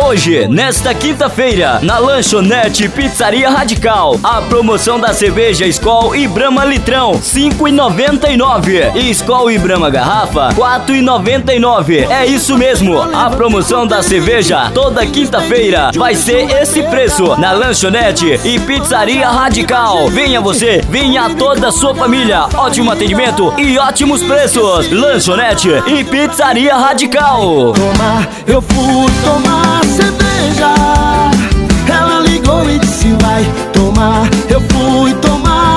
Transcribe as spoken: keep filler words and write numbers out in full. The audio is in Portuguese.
Hoje, nesta quinta-feira, na Lanchonete Pizzaria Radical, a promoção da cerveja Skol e Brahma Litrão, cinco reais e noventa e nove centavos. E Skol e Brahma Garrafa, quatro reais e noventa e nove centavos. É isso mesmo, a promoção da cerveja toda quinta-feira vai ser esse preço na Lanchonete e Pizzaria Radical. Venha você, venha toda a sua família. Ótimo atendimento e ótimos preços. Lanchonete e Pizzaria Radical. Tomar, eu fui tomar cerveja. Ela ligou e disse vai tomar. Eu fui tomar